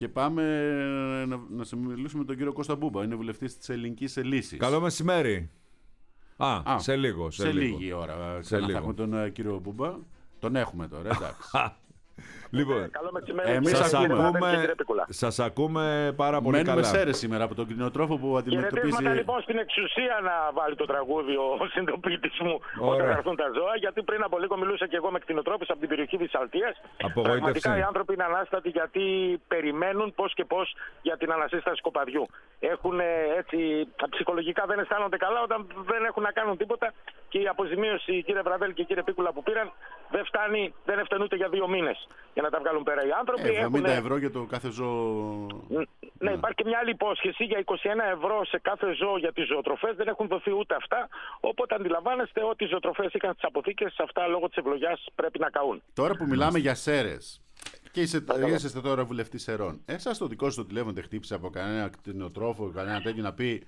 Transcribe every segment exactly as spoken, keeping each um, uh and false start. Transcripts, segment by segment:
Και πάμε να, να σε μιλήσουμε με τον κύριο Κώστα Μπούμπα. Είναι βουλευτής της Ελληνικής Λύσης. Καλό μεσημέρι. Α, Α σε λίγο. Σε, σε λίγο. λίγη ώρα. Σε θα λίγο. έχουμε τον uh, κύριο Μπούμπα. Τον έχουμε τώρα, εντάξει. Λοιπόν, καλό μεσημέρι. Εμείς σας ακούμε. ακούμε, σας ακούμε πάρα πολύ Μένουμε καλά. σε αίρεση σήμερα από τον κτηνοτρόφο που αντιμετωπίζει. Χαιρετίσματα λοιπόν στην εξουσία να βάλει το τραγούδι ο συντοπίτης μου Ωραία. όταν έρθουν τα ζώα. Γιατί πριν από λίγο μιλούσα και εγώ με κτηνοτρόφους από την περιοχή Βυσσαλτίας. Απογοήτευση. Πραγματικά οι άνθρωποι είναι ανάστατοι γιατί περιμένουν πώς και πώς για την ανασύσταση κοπαδιού. Έχουν έτσι, ψυχολογικά δεν αισθάνονται καλά όταν δεν έχουν να κάνουν τίποτα και η αποζημίωση, κύριε Βραδέλη και κύριε Πίκουλα, που πήραν δεν φτάνει, δεν έφτανε ούτε για δύο μήνες για να τα βγάλουν πέρα οι άνθρωποι. εβδομήντα έχουν... ευρώ για το κάθε ζώο. Ναι, ναι, υπάρχει και μια άλλη υπόσχεση για είκοσι ένα ευρώ σε κάθε ζώο για τις ζωοτροφές. Δεν έχουν δοθεί ούτε αυτά. Οπότε αντιλαμβάνεστε ότι οι ζωοτροφές είχαν τις αποθήκες, αυτά λόγω της ευλογιάς πρέπει να καούν. Τώρα που μιλάμε για σέρες και είσαι, είσαστε τώρα βουλευτής Σερών, εσάς το δικό σου το τηλέφωνο δεν χτύπησε από κανένα κτηνοτρόφο, κανένα τέτοιο να πει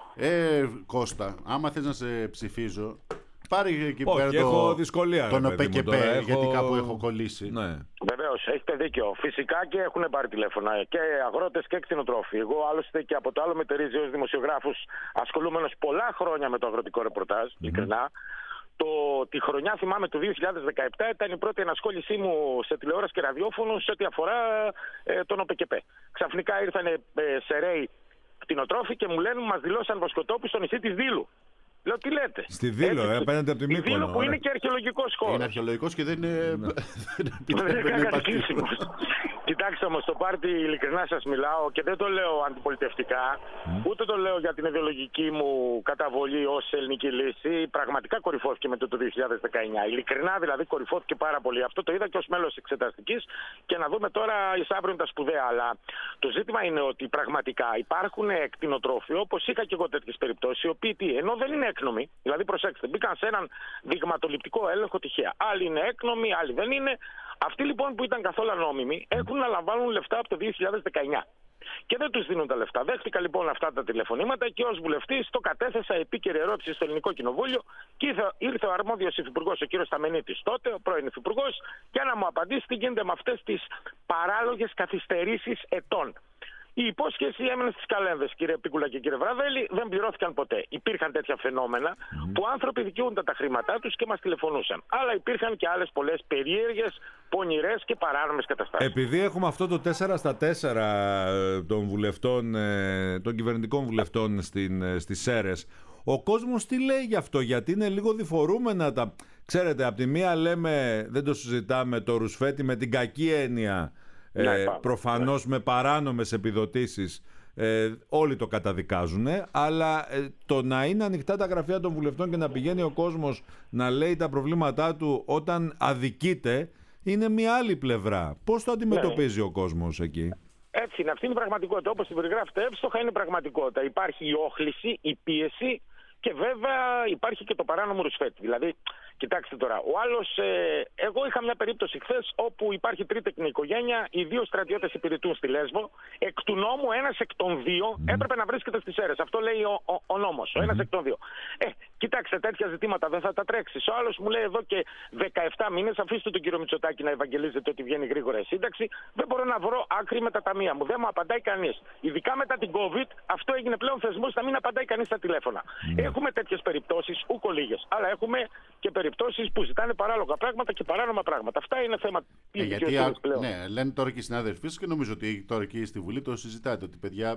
Ε, Κώστα, άμα θες να σε ψηφίζω, πάρε εκεί Όχι, πέρα έχω το, δυσκολία, τον ρε παιδί μου, ΟΠΕΚΕΠΕ, τώρα, γιατί έχω- κάπου έχω κολλήσει. Ναι. Βεβαίως, έχετε δίκιο. Φυσικά και έχουν πάρει τηλέφωνα και αγρότες και κτηνοτρόφοι. Εγώ άλλωστε και από το άλλο μετερίζει ως δημοσιογράφος, ασχολούμενος πολλά χρόνια με το αγροτικό ρεπορτάζ, ειλικρινά. Το, τη χρονιά, θυμάμαι, του δύο χιλιάδες δεκαεπτά ήταν η πρώτη ενασχόλησή μου σε τηλεόραση και ραδιόφωνο σε ό,τι αφορά ε, τον ΟΠΕΚΕΠΕ. Ξαφνικά ήρθαν ε, ΣΕΡΕΙ κτηνοτρόφοι και μου λένε μας δηλώσαν βοσκοτόπους στο νησί της Δήλου. Λέω, τι λέτε. Στη Δήλο, Έτσι, ε, απέναντι από τη η Μύκονο, Δήλο που ωραία. είναι και αρχαιολογικός χώρος. Είναι αρχαιολογικός και δεν είναι. δεν Δεν επιτρέπει είναι να καν υπάρχει. κατοικήσιμος. Κοιτάξτε όμως, το πάρτι, ειλικρινά σας μιλάω και δεν το λέω αντιπολιτευτικά, ούτε το λέω για την ιδεολογική μου καταβολή ως ελληνική λύση. Πραγματικά κορυφώθηκε μετά το δύο χιλιάδες δεκαεννιά. Ειλικρινά δηλαδή κορυφώθηκε πάρα πολύ. Αυτό το είδα και ως μέλος εξεταστικής και να δούμε τώρα εις αύριο τα σπουδαία. Αλλά το ζήτημα είναι ότι πραγματικά υπάρχουν κτηνοτρόφοι, όπως είχα και εγώ τέτοιες περιπτώσεις, οι οποίοι τι, ενώ δεν είναι έκνομοι, δηλαδή προσέξτε, μπήκαν σε έναν δειγματοληπτικό έλεγχο τυχαία. Άλλοι είναι έκνομοι, άλλοι δεν είναι. Αυτοί λοιπόν που ήταν καθόλου ανώμιμοι έχουν να λαμβάνουν λεφτά από το δύο χιλιάδες δεκαεννιά. Και δεν τους δίνουν τα λεφτά. Δέχτηκα λοιπόν αυτά τα τηλεφωνήματα και ως βουλευτής το κατέθεσα επίκαιρη ερώτηση στο Ελληνικό Κοινοβούλιο και ήρθε, ήρθε ο αρμόδιος υφυπουργός, ο κύριος Σταμενίτης τότε, ο πρώην υφυπουργός, για να μου απαντήσει τι γίνεται με αυτές τις παράλογες καθυστερήσεις ετών. Η υπόσχεση έμενε στις καλένδες, κύριε Πίκουλα και κύριε Βραδέλη, δεν πληρώθηκαν ποτέ. Υπήρχαν τέτοια φαινόμενα mm. που άνθρωποι δικαιούνταν τα χρήματά τους και μας τηλεφωνούσαν. Αλλά υπήρχαν και άλλες πολλές περίεργες, πονηρές και παράνομες καταστάσεις. Επειδή έχουμε αυτό το τέσσερα στα τέσσερα των βουλευτών, ε, των κυβερνητικών βουλευτών στην, ε, στις ΣΕΡΕΣ, ο κόσμος τι λέει γι' αυτό? Γιατί είναι λίγο διφορούμενα τα... Ξέρετε, από τη μία λέμε, δεν το συζητάμε, το ρουσφέτη με την κακή έννοια, ε, Ναι, προφανώς με παράνομες επιδοτήσεις, ε, όλοι το καταδικάζουν, αλλά ε, το να είναι ανοιχτά τα γραφεία των βουλευτών και να πηγαίνει ο κόσμος να λέει τα προβλήματά του όταν αδικείται, είναι μια άλλη πλευρά. Πώς το αντιμετωπίζει ναι. ο κόσμος εκεί? Έτσι είναι, αυτή είναι η πραγματικότητα. Όπως την περιγράφετε εύστοχα, είναι πραγματικότητα. Υπάρχει η όχληση, η πίεση και βέβαια υπάρχει και το παράνομο ρουσφέτη. Δηλαδή, κοιτάξτε τώρα, ο άλλος, ε, εγώ είχα μια περίπτωση χθες όπου υπάρχει τρίτεκνη οικογένεια, οι δύο στρατιώτες υπηρετούν στη Λέσβο, εκ του νόμου ένας εκ των δύο mm. έπρεπε να βρίσκεται στις ΣΕΡΕΣ. Αυτό λέει ο, ο, ο νόμος, ο mm. ένας εκ των δύο. Ε, κοιτάξτε, τέτοια ζητήματα δεν θα τα τρέξεις. Ο άλλος μου λέει εδώ και δεκαεπτά μήνες, αφήστε τον κύριο Μητσοτάκη να ευαγγελίζεται ότι βγαίνει γρήγορα η σύνταξη, δεν μπορώ να βρω άκρη με τα ταμεία μου. Δεν μου απαντάει κανείς. Ειδικά μετά την COVID, αυτό έγινε πλέον θεσμός να μην απαντάει κανείς στα τηλέφωνα. Mm. Έχουμε τέτοιες περιπτώσεις, ούκο λίγες, αλλά έχουμε και περιπτώσεις που ζητάνε παράλογα πράγματα και παράνομα πράγματα. Αυτά είναι θέμα ε, γιατί α, πλέον. Ναι, λένε τώρα και οι συνάδελφοί σας και νομίζω ότι τώρα και στη Βουλή το συζητάτε ότι παιδιά,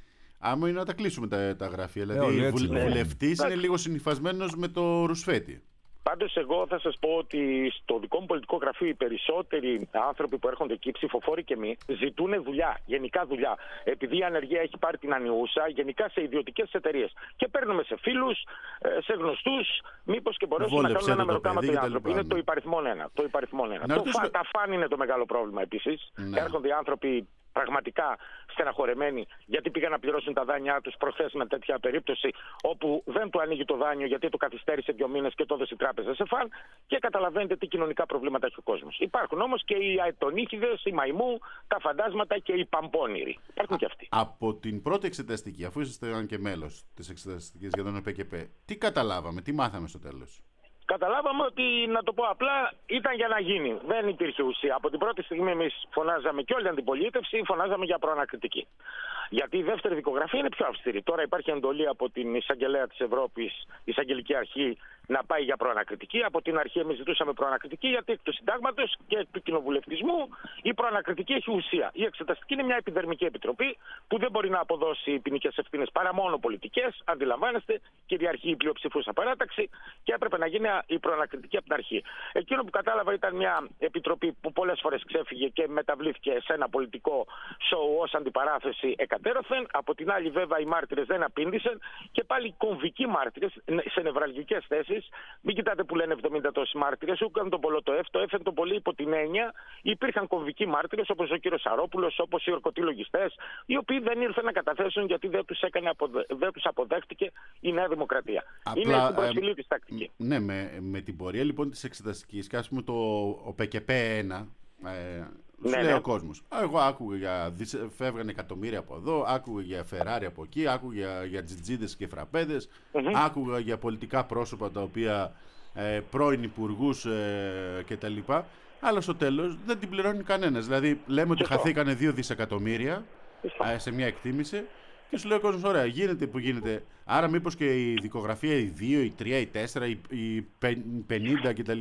άμα είναι να τα κλείσουμε τα, τα γραφεία. Δηλαδή, ε, βουλ, ναι. βουλευτής είναι λίγο συνυφασμένος με το ρουσφέτη. Πάντως εγώ θα σας πω ότι στο δικό μου πολιτικό γραφείο οι περισσότεροι άνθρωποι που έρχονται εκεί, ψηφοφόροι και εμεί, ζητούν δουλειά, γενικά δουλειά. Επειδή η ανεργία έχει πάρει την ανιούσα, γενικά σε ιδιωτικές εταιρείες. Και παίρνουμε σε φίλους, σε γνωστούς, μήπως και μπορέσουν να κάνουν ένα μεροκάματο οι άνθρωποι. Είναι το υπαριθμόν ένα. Το, υπαριθμόν ένα. το φα, τα φαν είναι το μεγάλο πρόβλημα επίσης. Ναι. Έρχονται οι άνθρωποι πραγματικά στεναχωρεμένοι γιατί πήγαν να πληρώσουν τα δάνειά τους προχθές με τέτοια περίπτωση όπου δεν του ανοίγει το δάνειο γιατί το καθυστέρησε δύο μήνες και το έδωσε η τράπεζα σε φαν και καταλαβαίνετε τι κοινωνικά προβλήματα έχει ο κόσμος. Υπάρχουν όμως και οι αετονύχηδες, οι μαϊμού, τα φαντάσματα και οι παμπώνηροι. Υπάρχουν και αυτοί. Από την πρώτη εξεταστική, αφού είσαστε και μέλος της εξεταστικής για τον ΟΠΕΚΕΠΕ, τι καταλάβαμε, τι μάθαμε στο τέλος? καταλάβαμε ότι, να το πω απλά, ήταν για να γίνει. Δεν υπήρχε ουσία. Από την πρώτη στιγμή εμείς φωνάζαμε, και όλη η αντιπολίτευση φωνάζαμε για προανακριτική. Γιατί η δεύτερη δικογραφία είναι πιο αυστηρή. Τώρα υπάρχει εντολή από την Εισαγγελέα της Ευρώπης, Εισαγγελική Αρχή, να πάει για προανακριτική. Από την αρχή εμείς ζητούσαμε προανακριτική, γιατί εκ του συντάγματος και εκ του κοινοβουλευτισμού η προανακριτική έχει ουσία. Η εξεταστική είναι μια επιδερμική επιτροπή που δεν μπορεί να αποδώσει ποινικές ευθύνες παρά μόνο πολιτικές. Αντιλαμβάνεστε, κυριαρχεί η πλειοψηφούσα παράταξη και έπρεπε να γίνει η προανακριτική από την αρχή. Εκείνο που κατάλαβα ήταν μια επιτροπή που πολλές φορές ξέφυγε και μεταβλήθηκε σε ένα πολιτικό σοου ως αντιπαράθεση εκατέρωθεν. Από την άλλη, βέβαια, οι μάρτυρες δεν απήντησαν και πάλι κομβικοί μάρτυρες σε νευραλγικές θέσεις. Μην κοιτάτε που λένε εβδομήντα τόσοι μάρτυρες, ούκαν τον πολλό το ΕΦ, το ΕΦ το πολύ υπό την έννοια. Υπήρχαν κομβικοί μάρτυρες όπως ο κύριος Σαρόπουλος, όπως οι ορκωτοί λογιστές, οι οποίοι δεν ήρθαν να καταθέσουν γιατί δεν τους, έκανε, δεν τους αποδέχτηκε η Νέα Δημοκρατία. Απλά, είναι στην προσφυλή ε, της τακτική. Ναι, με, με την πορεία λοιπόν της εξεταστικής, και ας πούμε το ο ΠΚΠ ένα, ε, σου ναι, λέει ναι. ο κόσμος. Εγώ άκουγα για, φεύγανε εκατομμύρια από εδώ, άκουγα για Φεράρι από εκεί, άκουγα για, για τζιτζίδες και φραπέδες, mm-hmm. άκουγα για πολιτικά πρόσωπα τα οποία ε, πρώην υπουργούς ε, κτλ. Αλλά στο τέλος δεν την πληρώνει κανένας. Δηλαδή λέμε ότι χαθήκανε δύο δισεκατομμύρια ε, σε μια εκτίμηση. Και σου λέει ο κόσμος, ωραία, γίνεται που γίνεται. Άρα μήπως και η δικογραφία, οι δύο, οι τρία, οι τέσσερα, οι πενήντα κτλ.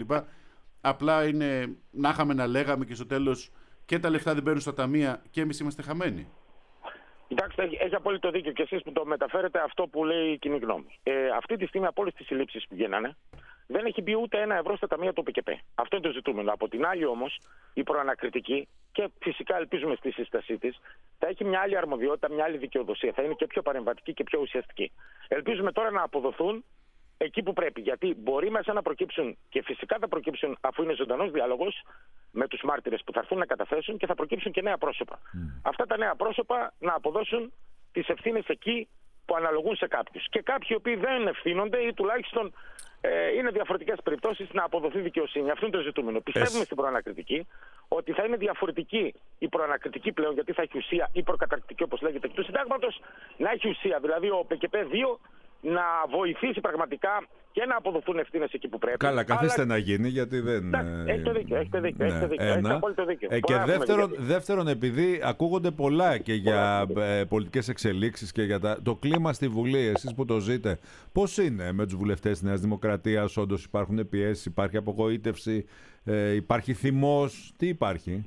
Απλά είναι να είχαμε να λέγαμε και στο τέλος και τα λεφτά δεν μπαίνουν στα ταμεία και εμείς είμαστε χαμένοι. Κοιτάξτε, έχει, έχει απόλυτο δίκιο και εσείς που το μεταφέρετε αυτό που λέει η κοινή γνώμη. Ε, αυτή τη στιγμή από όλες τις συλλήψεις που γίνανε, δεν έχει μπει ούτε ένα ευρώ στα ταμεία του ΠΚΠ. Αυτό είναι το ζητούμενο. Από την άλλη όμως, η προανακριτική, και φυσικά ελπίζουμε στη σύστασή της, θα έχει μια άλλη αρμοδιότητα, μια άλλη δικαιοδοσία. Θα είναι και πιο παρεμβατική και πιο ουσιαστική. Ελπίζουμε τώρα να αποδοθούν εκεί που πρέπει. Γιατί μπορεί μέσα να προκύψουν, και φυσικά θα προκύψουν, αφού είναι ζωντανός διάλογος με τους μάρτυρες που θα έρθουν να καταθέσουν, και θα προκύψουν και νέα πρόσωπα. Mm. Αυτά τα νέα πρόσωπα να αποδώσουν τις ευθύνες εκεί που αναλογούν σε κάποιους. Και κάποιοι οι οποίοι δεν ευθύνονται ή τουλάχιστον ε, είναι διαφορετικές περιπτώσεις να αποδοθεί δικαιοσύνη. Αυτό είναι το ζητούμενο. Yes. Πιστεύουμε στην προανακριτική ότι θα είναι διαφορετική η προανακριτική πλέον, γιατί θα έχει ουσία, ή προκαταρκτική όπως λέγεται εκ του συντάγματος, να έχει ουσία. Δηλαδή ο ΠΚΠ δύο να βοηθήσει πραγματικά και να αποδοθούν ευθύνες εκεί που πρέπει. Καλά, καθίστε αλλά... να γίνει, γιατί δεν... Ναι, έχετε δίκιο, έχετε δίκιο. Ναι, έχετε δίκιο, ένα. έχετε απόλυτο δίκιο. Ε, και δεύτερον, δεύτερον, επειδή ακούγονται πολλά και για ε, πολιτικές εξελίξεις και για τα... το κλίμα στη Βουλή, εσείς που το ζείτε, πώς είναι με τους βουλευτές της Νέας Δημοκρατίας? Όντως υπάρχουν πιέσεις, υπάρχει απογοήτευση, ε, υπάρχει θυμός, τι υπάρχει?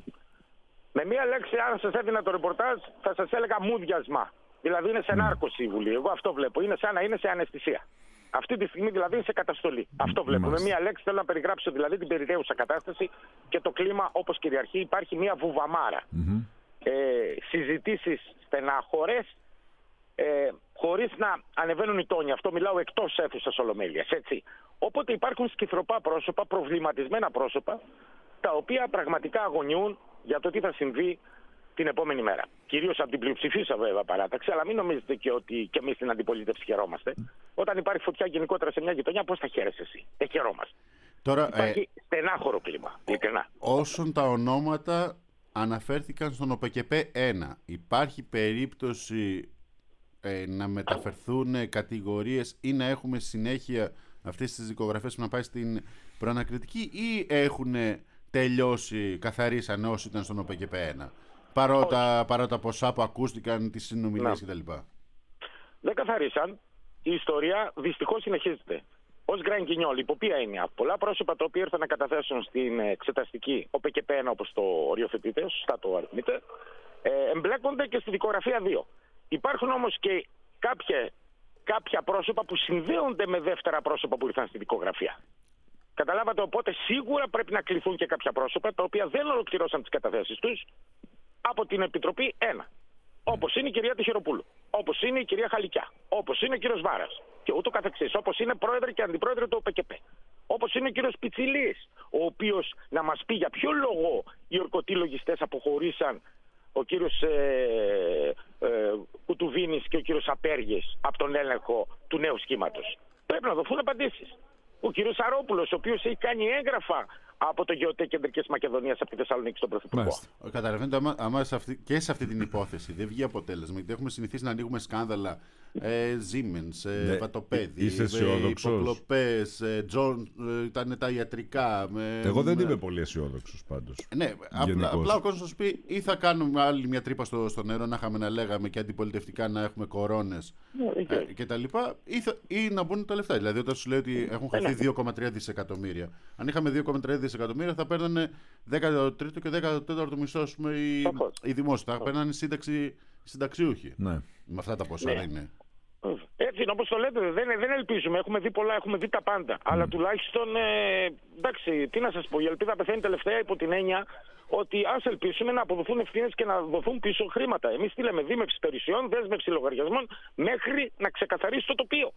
Με μία λέξη, αν σας έδινα το ρεπορτάζ, θα σας έλεγα μούδιασμα. Δηλαδή είναι σε νάρκωση η Βουλή. Εγώ αυτό βλέπω. Είναι σαν να είναι σε αναισθησία. Αυτή τη στιγμή δηλαδή είναι σε καταστολή. Αυτό βλέπω. Με μία λέξη θέλω να περιγράψω δηλαδή την περιραίουσα κατάσταση και το κλίμα όπως κυριαρχεί. Υπάρχει μία βουβαμάρα. Mm-hmm. Ε, συζητήσεις στενάχωρες, ε, χωρίς να ανεβαίνουν οι τόνοι. Αυτό μιλάω εκτός αίθουσας ολομέλειας. Έτσι. Όποτε υπάρχουν σκυθροπά πρόσωπα, προβληματισμένα πρόσωπα, τα οποία πραγματικά αγωνιούν για το τι θα συμβεί την επόμενη μέρα. Κυρίως από την πλειοψηφίσα βέβαια παράταξη, αλλά μην νομίζετε και ότι και εμείς στην αντιπολίτευση χαιρόμαστε. Όταν υπάρχει φωτιά γενικότερα σε μια γειτονιά, πώς θα χαίρεσαι εσύ? Ε, χαιρόμαστε. Τώρα, υπάρχει ε, στενάχωρο κλίμα. Ειλικρινά. Όσον τα ονόματα αναφέρθηκαν στον ΟΠΚΠ ένα, υπάρχει περίπτωση ε, να μεταφερθούν κατηγορίες ή να έχουμε συνέχεια αυτές τις δικογραφίες που να πάει στην προανακριτική, ή έχουν τελειώσει, καθαρίσαν όσοι ήταν στον ΟΠΚΠ ένα? Παρότα, παρότα ποσά που ακούστηκαν, τις συνομιλίες κτλ. Δεν καθαρίσαν. Η ιστορία δυστυχώς συνεχίζεται. Ως γκρανγκινιόλ, υπό ποια έννοια? Πολλά πρόσωπα τα οποία ήρθαν να καταθέσουν στην εξεταστική ΟΠΚΠ ένα, όπως το οριοθετείτε, σωστά το αριθμείτε, ε, εμπλέκονται και στη δικογραφία δύο. Υπάρχουν όμως και κάποια, κάποια πρόσωπα που συνδέονται με δεύτερα πρόσωπα που ήρθαν στη δικογραφία. Καταλάβατε, οπότε σίγουρα πρέπει να κληθούν και κάποια πρόσωπα τα οποία δεν ολοκληρώσαν τις καταθέσεις τους από την Επιτροπή ένα. Όπως είναι η κυρία Τυχεροπούλου, όπως είναι η κυρία Χαλικιά, όπως είναι ο κύριος Βάρας και ούτω καθεξής, όπως είναι πρόεδρε και αντιπρόεδρε του ΟΠΚΠ, όπως είναι ο κύριος Πιτσιλής, ο οποίος να μας πει για ποιο λόγο οι ορκωτοί λογιστές αποχωρήσαν, ο κύριος ε, ε, Κουτουβίνης και ο κύριος Απέργης, από τον έλεγχο του νέου σχήματος. Πρέπει να δοθούν απαντήσεις. Ο κύριος Σαρόπουλος, ο οποίος έχει κάνει έγγραφα από το ΓεωΤέ Κεντρικής Μακεδονίας από τη Θεσσαλονίκη στον Πρωθυπουργό. Καταλαβαίνετε, άμα, άμα σε αυτή, και σε αυτή την υπόθεση δεν βγει αποτέλεσμα, γιατί έχουμε συνηθίσει να ανοίγουμε σκάνδαλα. Ε, Siemens, ε, ναι, Βατοπέδη, είσαι αισιόδοξος? υποκλοπές, ε, John, ε, ήταν τα ιατρικά. Με, Εγώ δεν με... είμαι πολύ αισιόδοξος πάντως. Ναι, απλά, απλά ο κόσμος θα σου πει ή θα κάνουμε άλλη μια τρύπα στο, στο νερό, να είχαμε να λέγαμε και αντιπολιτευτικά να έχουμε κορώνες okay. ε, και τα λοιπά, ή, θα, ή να μπουν τα λεφτά. Δηλαδή όταν σου λέει ότι έχουν χαθεί δύο κόμμα τρία δισεκατομμύρια. Αν είχαμε δύο κόμμα τρία δισεκατομμύρια θα παίρνανε δέκατο τρίτο και δέκατο τέταρτο μισθό οι, οι δημόσιοι. Θα παίρνανε σύνταξη, συνταξιούχοι. Ναι. Με αυτά τα ποσά ναι. είναι. Έτσι είναι όπως το λέτε, δεν, δεν ελπίζουμε. Έχουμε δει πολλά, έχουμε δει τα πάντα. Mm. Αλλά τουλάχιστον, ε, εντάξει, τι να σας πω, η ελπίδα πεθαίνει τελευταία υπό την έννοια ότι ας ελπίσουμε να αποδοθούν ευθύνες και να δοθούν πίσω χρήματα. Εμείς τι λέμε, δίμευση περιουσιών, δέσμευση λογαριασμών, μέχρι να ξεκαθαρίσει το τοπίο.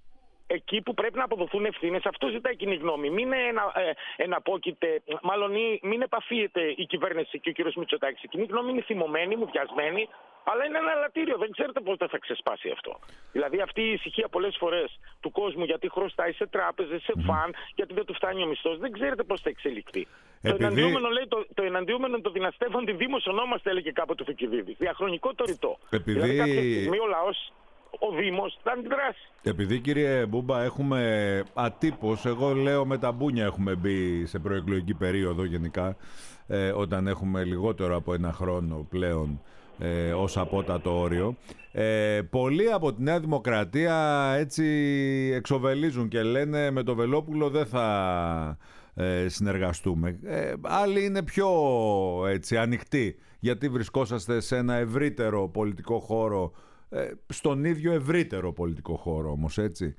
Εκεί που πρέπει να αποδοθούν ευθύνες, αυτό ζητάει κοινή γνώμη. Μην ενα, ε, εναπόκειται, μάλλον μην επαφίεται η κυβέρνηση και ο κ. Μητσοτάκης. Η κοινή γνώμη είναι θυμωμένη, μουδιασμένη, αλλά είναι ένα αλατήριο. Δεν ξέρετε πώς θα ξεσπάσει αυτό. Δηλαδή αυτή η ησυχία πολλές φορές του κόσμου, γιατί χρωστάει σε τράπεζες, σε φαν, mm. γιατί δεν του φτάνει ο μισθός, δεν ξέρετε πώς θα εξελιχθεί. Επειδή... Το εναντιούμενο, λέει, το, το εναντιούμενο το δυναστεύονται δημοσιονόμαστε, έλεγε κάποτε ο Θουκυδίδης. Διαχρονικό το ρητό. Επειδή... Δηλαδή κάποια στιγμή ο λαός, ο Δήμος θα αντιδράσει. Επειδή, κύριε Μπούμπα, έχουμε ατύπως, εγώ λέω με τα μπούνια έχουμε μπει σε προεκλογική περίοδο γενικά, ε, όταν έχουμε λιγότερο από ένα χρόνο πλέον ε, ως απότατο όριο. Ε, πολλοί από τη Νέα Δημοκρατία έτσι εξοβελίζουν και λένε με το Βελόπουλο δεν θα ε, συνεργαστούμε. Ε, άλλοι είναι πιο έτσι, ανοιχτοί, γιατί βρισκόσαστε σε ένα ευρύτερο πολιτικό χώρο, Ε, στον ίδιο ευρύτερο πολιτικό χώρο όμως, έτσι.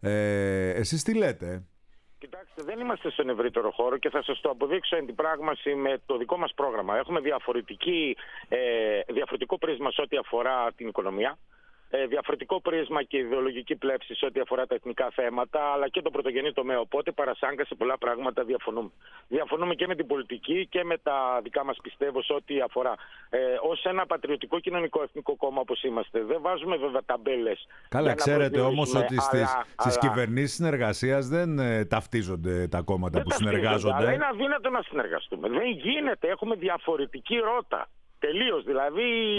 Ε, εσείς τι λέτε? Κοιτάξτε, δεν είμαστε στον ευρύτερο χώρο και θα σας το αποδείξω εν την πράγμαση με το δικό μας πρόγραμμα. Έχουμε διαφορετική, ε, διαφορετικό πρίσμα σε ό,τι αφορά την οικονομία, ε, διαφορετικό πρίσμα και ιδεολογική πλεύση σε ό,τι αφορά τα εθνικά θέματα, αλλά και το πρωτογενή τομέα. Οπότε παρασάγκα σε πολλά πράγματα διαφωνούμε. Διαφωνούμε και με την πολιτική και με τα δικά μας, πιστεύω, σε ό,τι αφορά. Ε, ως ένα πατριωτικό κοινωνικό εθνικό κόμμα όπως είμαστε, δεν βάζουμε βέβαια ταμπέλες. Καλά, ξέρετε όμως ότι στις, αλλά, στις αλλά... κυβερνήσεις συνεργασίας δεν ε, ταυτίζονται τα κόμματα δεν που συνεργάζονται. Αλλά είναι αδύνατο να συνεργαστούμε. Δεν γίνεται. Έχουμε διαφορετική ρότα. Τελείως, δηλαδή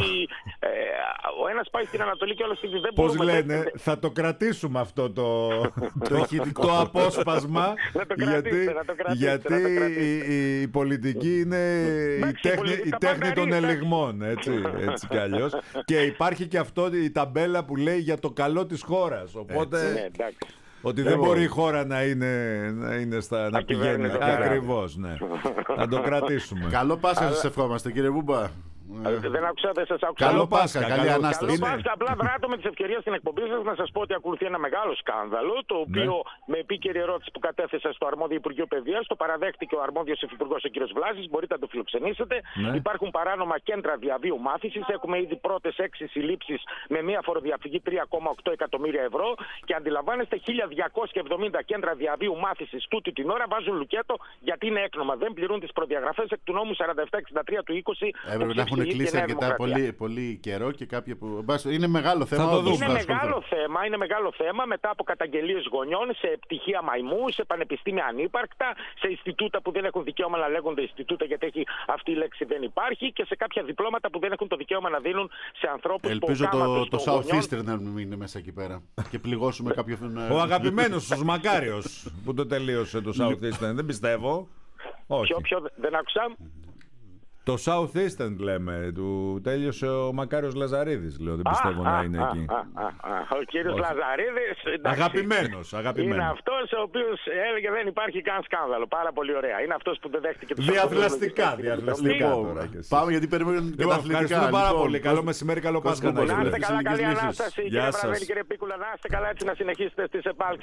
ε, ο ένας πάει στην Ανατολή και ο άλλος στην Δύση. Πώς λένε, δεν... θα το κρατήσουμε αυτό το, το, το απόσπασμα, γιατί, γιατί η, η πολιτική είναι η τέχνη, η τέχνη των ελιγμών, έτσι, έτσι κι αλλιώς. Και υπάρχει και αυτό η ταμπέλα που λέει για το καλό της χώρας, οπότε... Ναι, εντάξει. Ότι δεν μπορεί η χώρα να είναι, να, είναι στα, να πηγαίνει. Ακριβώς, ναι. Να το κρατήσουμε. Καλό Πάσχα σας ευχόμαστε, κύριε Μπούμπα. Δεν άκουσα, δεν σας άκουσα. Καλό Πάσχα, καλή Ανάσταση. Καλό Πάσχα, απλά δράτω με τις ευκαιρίες στην εκπομπή σας να σας πω ότι ακολουθεί ένα μεγάλο σκάνδαλο, το οποίο ναι. με επίκαιρη ερώτηση που κατέθεσα στο αρμόδιο Υπουργείο Παιδείας, το παραδέχτηκε ο αρμόδιος υφυπουργός ο κ. Βλάσης, μπορείτε να το φιλοξενήσετε. Ναι. Υπάρχουν παράνομα κέντρα διαβίου μάθησης, έχουμε ήδη πρώτες έξι συλλήψεις με μία φοροδιαφυγή τρία κόμμα οκτώ εκατομμύρια ευρώ και αντιλαμβάνεστε χίλια διακόσια εβδομήντα κέντρα διαβίου μάθησης τούτη την ώρα βάζουν λουκέτο γιατί είναι έκνομα. Δεν πληρούν τις προδιαγραφές εκ του νόμου σαράντα επτά εξήντα τρία του είκοσι. Έχουν κλείσει αρκετά πολύ, πολύ καιρό και κάποια που. Είναι μεγάλο θέμα. Το είναι μεγάλο θέμα, είναι μεγάλο θέμα μετά από καταγγελίες γονιών σε πτυχία μαϊμού, σε πανεπιστήμια ανύπαρκτα, σε Ινστιτούτα που δεν έχουν δικαίωμα να λέγονται Ινστιτούτα γιατί έχει, αυτή η λέξη δεν υπάρχει και σε κάποια διπλώματα που δεν έχουν το δικαίωμα να δίνουν σε ανθρώπους που. Ελπίζω το, το Southeastern να μην είναι μέσα εκεί πέρα και πληγώσουμε κάποιον. Ο αγαπημένος ο Μακάριος που το τελείωσε το Southeastern, δεν πιστεύω. Όχι. Ποιο, ποιο, δεν άκουσα. Το South Eastern λέμε, του τέλειωσε ο Μακάριος Λαζαρίδης, λέω, δεν πιστεύω α, να α, είναι α, εκεί. Α, α, α, ο κύριος Λαζαρίδης, εντάξει, αγαπημένος, αγαπημένος. Είναι αυτός ο οποίος έλεγε δεν υπάρχει καν σκάνδαλο, πάρα πολύ ωραία. Είναι αυτός που δεν δέχτηκε τους διαθλαστικά, διαθλαστικά τώρα. Πάμε γιατί περιμένουν και τα αθλητικά. Ευχαριστούμε πάρα πολύ, καλό μεσημέρι, καλό Πάσχα. Να είστε καλά, καλή Ανάσταση, κύριε Βραδέλη, κύριε Πίκουλα, να είστε καλά έτσι να συνεχίσετε στις επάλξεις.